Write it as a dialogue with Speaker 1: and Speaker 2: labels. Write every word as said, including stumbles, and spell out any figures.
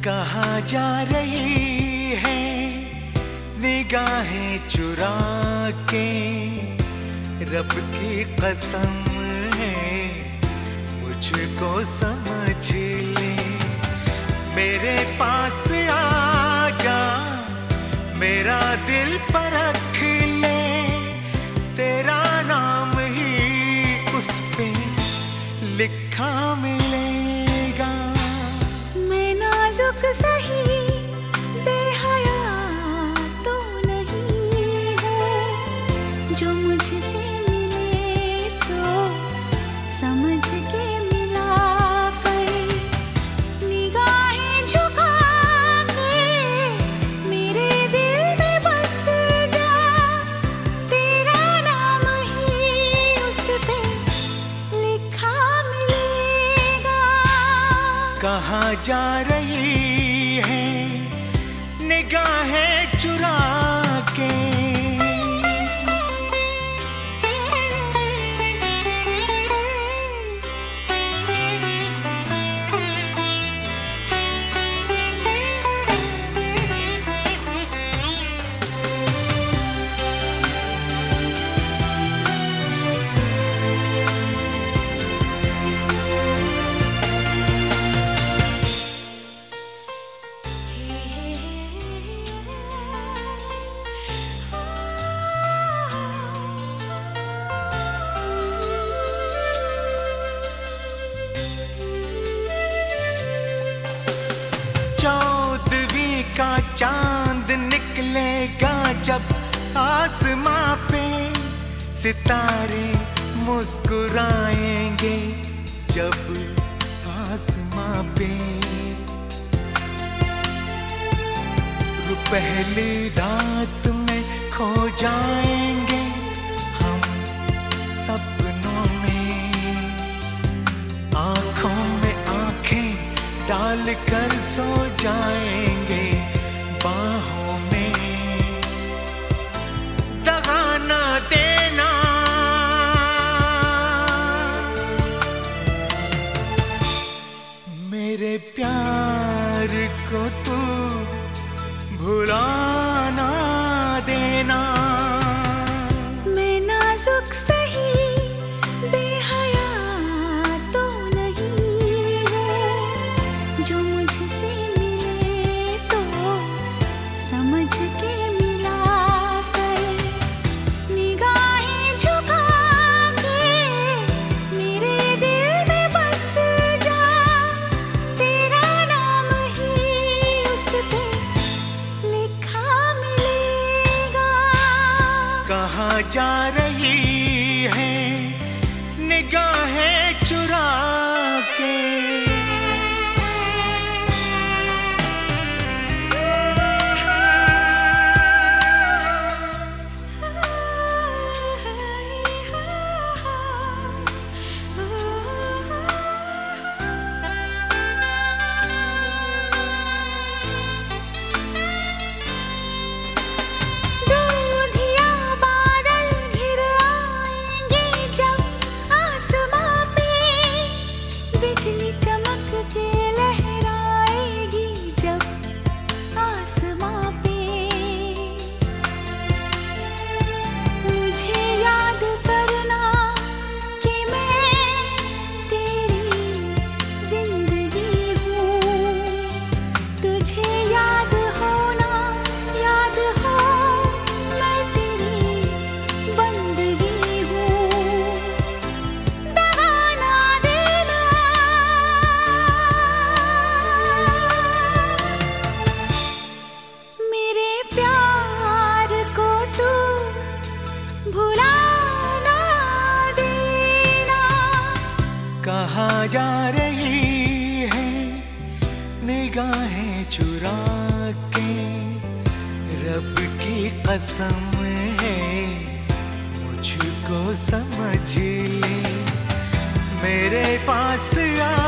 Speaker 1: कहाँ जा रही है निगाहें चुरा के, रब की कसम है मुझको समझ ले। मेरे पास आ जा, मेरा दिल परख ले, तेरा नाम ही उस पे लिखा मिलेगा।
Speaker 2: मैं नाजुक सही बेहया तो नहीं हूँ, जो मुझसे मिले तो समझ के मिला कर। निगाहें झुका के मेरे दिल में बस जा, तेरा नाम ही उस पे लिखा मिलेगा।
Speaker 1: कहाँ जा रही है निगाहें चुरा के। चौदहवीं का चांद निकलेगा जब आसमां पे, सितारे मुस्कुराएंगे जब आसमां पे। पहली रात में खो जाएंगे हम सपनों में, आँखों में आँखें डाल कर सो जाएंगे बाहों में। दगा ना देना मेरे प्यार को तू भुला ना देना।
Speaker 2: मैं नाजुक सही बेहया तो नहीं हूँ, जो मुझसे मिले तो समझ के मिला कर। निगाहें झुका के मेरे दिल में बस जा, तेरा नाम ही उस पे लिखा मिलेगा।
Speaker 1: कहाँ जा रही है निगाहें चुरा के।
Speaker 2: दूधिया बादल घिर आएंगे जब आसमां पे, बिजली चमक के लहराएगी जब आसमां पे। मुझे याद करना कि मैं तेरी जिंदगी हूँ, तुझे याद होना याद हो मैं तेरी बंदगी हूँ। दगा ना देना मेरे प्यार को तू भुला ना देना।
Speaker 1: कहाँ जा रही है निगाहें चुरा के, रब की कसम है मुझको समझ ले। मेरे पास आ